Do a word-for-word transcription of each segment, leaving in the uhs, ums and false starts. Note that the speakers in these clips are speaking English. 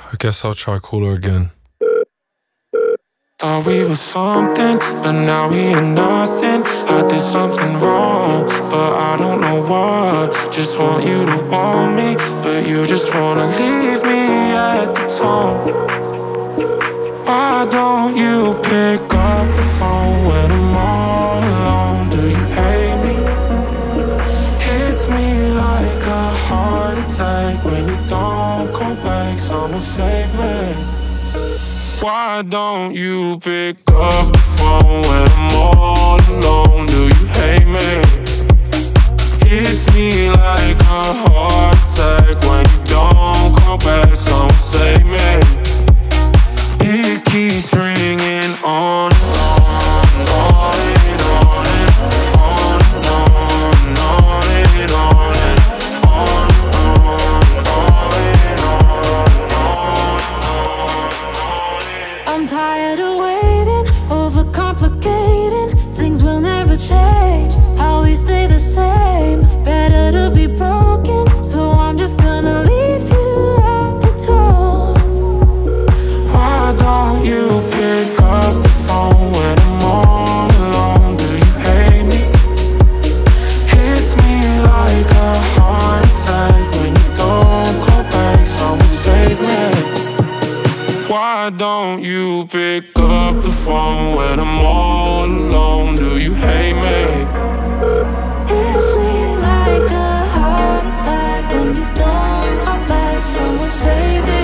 I guess I'll try call her again. Thought we were something, but now we ain't nothing. I did something wrong, but I don't know what. Just want you to want me, but you just wanna leave me at the tone. Why don't you pick up the phone when I'm all alone? Do you hate me? Hits me like a heart attack when you don't call back. Someone save me. Why don't you pick up the phone when I'm all alone? Do you hate me? Hits me like a heart attack when you don't call back. Someone save me. It keeps ringing on and on and on and on and on and on and on and on and on and on and on. I'm tired of waiting, overcomplicating. Things will never change, how we stay the same. Better to be broken, so I'm just gonna leave you at the door. Why don't you pick up the phone when I'm all alone? Do you hate me? Hits me like a heart attack when you don't call back. Someone save me. Why don't you pick up the phone when I'm all alone? Do you hate me? Hits me like a heart attack when you don't call back. Someone save me.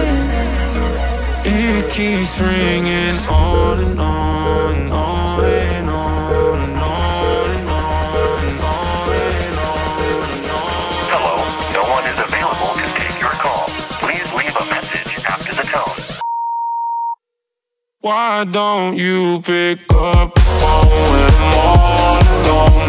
It keeps ringing on and on and on and on and on and on and on and on and on. Hello, no one is available to take your call. Please leave a message after the tone. Why don't you pick up the phone when I'm all alone?